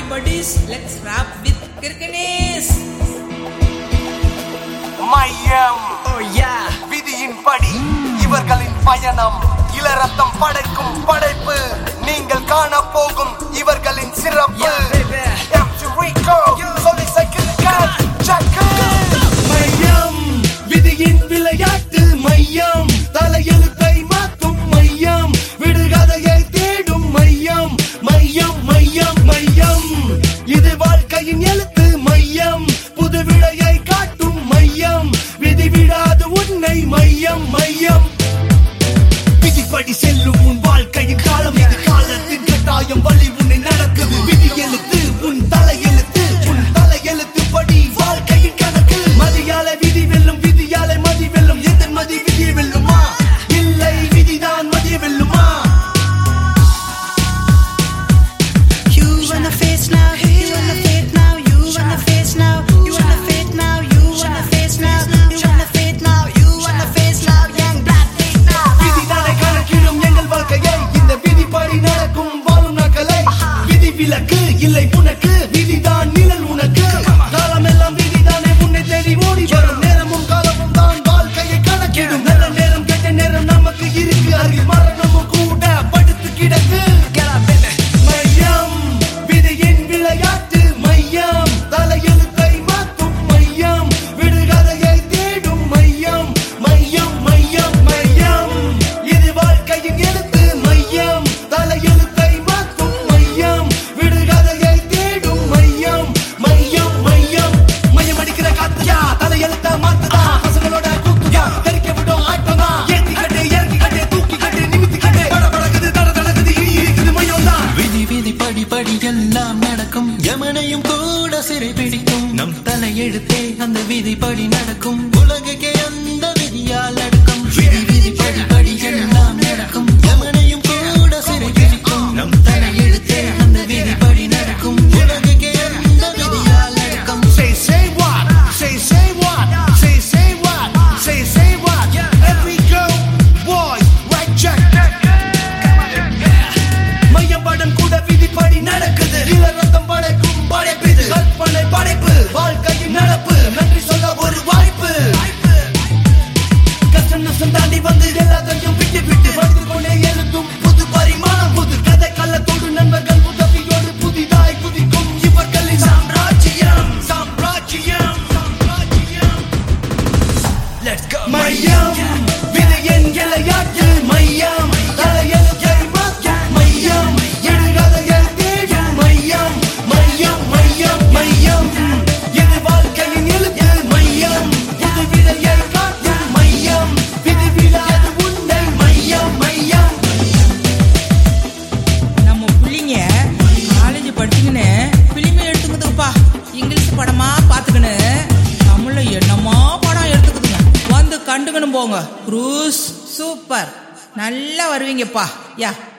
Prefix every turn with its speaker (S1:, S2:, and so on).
S1: buddies, let's rap with Kirkenes.
S2: மையம்
S1: Oh yeah.
S2: விதியின் படி இவர்களின் பயணம் இளரத்தம் படைக்கும் படைப்பு நீங்கள் காண போகும் இவர்களின் சிறப்பு மையம் விதியின் விளையாட்டு மையம் தலையெழுத்தை மாற்றும் மையம் விடுகதையை தேடும் மையம் மையம் மையம் மையம் இது வாழ்க்கையின் எழுத்து மையம் புது விடையை காட்டும் மையம் விதி விடாது உன்னை மையம் மையம் விதிப்படி செல்லும் உன் வாழ்க்கையின் காலம் இது காலத்தின் கட்டாயம் வழி உன்னை நடக்குது விதி எழுத்து உன் தலையெழுத்து உன் தலையெழுத்து படி வாழ்க்கையின் கணக்கு மதியால விதி வெல்லும் விதியால மதி வெல்லும் எதன் மதி விதியை வெல்லுமா இல்லை விதிதான் மதியை வெல்லுமா
S3: You wanna face now, you wanna fade now, you wanna face now, you wanna fade now, you wanna face now, you wanna fade now, you wanna face now, young black face now.
S2: விதிதானே கணக்கிடும் எங்கள் வாழ்க்கையை இந்த விதிப்படி நடக்கும் வாழும் நாட்களை விதி விலக்கு இல்லை உனக்கு விதிதான் நிழல் உனக்கு காலம் எல்லாம் விதிதானே உன்னை தேடி ஓடி வரும் நேரமும் காலமும் தான் வாழ்க்கையை கணக்கிடும் நல்ல நேரம் கெட்ட நேரம் நமக்கு இருக்கு அருகில் மரணமும் கூட படுத்து கிடக்கு மையம் விதியின் விளையாட்டு மையம் தலையெழுத்தை மாற்றும் மையம் விடுகதையை தேடும் மையம் மையம் மையம் மையம் இது வாழ்க்கையின் எழுத்து மையம் தலையெழுத்தை மாற்றும் மையம் விடுகதையை தேடும் மையம் மையம் மையம் மையம் அடிக்கிற காத்துயா தலையெழுத்த மாத்துதா பசங்களோட கூத்துயா தெரிக்க விடும் ஆட்டமா ஏத்தி கட்டு இறக்கி கட்டு தூக்கி கட்டு நிமித்தி கட்டு படபடக்குது தடதடக்குது இருக்குது மையம் தான்
S4: விதி விதி படி படி எல்லாம் நடக்கும் யமனையும் கூட சிறை பிடிக்கும் நம் தலையெழுத்தே அந்த விதிப்படி நடக்கும் உலகுக்கே அந்த விதியால் நடக்கும் விதி விதி படி படி எல்லாம் நடக்கும் யமனையும் கூட சிறை பிடிக்கும் நம் தலையெழுத்தே அந்த விதிப்படி நடக்கும் உலகுக்கே அந்த விதியால் நடக்கும்
S2: Say what? Say what? Say what? Say what? Every girl, boy, right check. மையம் படம் கூட விதிப்படி நடக்குது இளரத்தம் படைக்கும் படைப்பு இது கற்பனை படைப்பு வாழ்க்கையின் நடப்பு நன்றி சொல்ல ஒரு வாய்ப்பு கஷ்டம் நஷ்டம் தாண்டி வந்து எல்லாத்தையும் விட்டு விட்டு வந்து கொண்டே எழுதும் புது பரிமாணம் புது கதை கள்ளத்தோடு நண்பர்கள் உதவியோடு புதிதாய் குதிக்கும் இவர்களின் சாம்ராஜ்யம் சாம்ராஜ்யம் சாம்ராஜ்யம் Let's go மையம் விதியின் விளையாட்டு மையம் தலையெழுத்தை மாற்றும் மையம் எழுகதையை தேடும் மையம் மையம் மையம் மையம் இது வாழ்க்கையின் எழுத்து மையம் இது விடையை காட்டும் மையம் விதி விடாது உன்னை மையம் மையம்
S1: நம்ம புள்ளிங்க காலேஜ் படிச்சுக்கின்னு பிலிமே எடுத்துக்குதுப்பா இங்கிலீஷ் படமா பார்த்துக்கின்னு தமிழ்ல என்னமா படம் எடுத்துக்குதுங்க வந்து கண்டுக்கணும் போங்க க்ரூஸ் சூப்பர் நல்லா வருவீங்கப்பா யா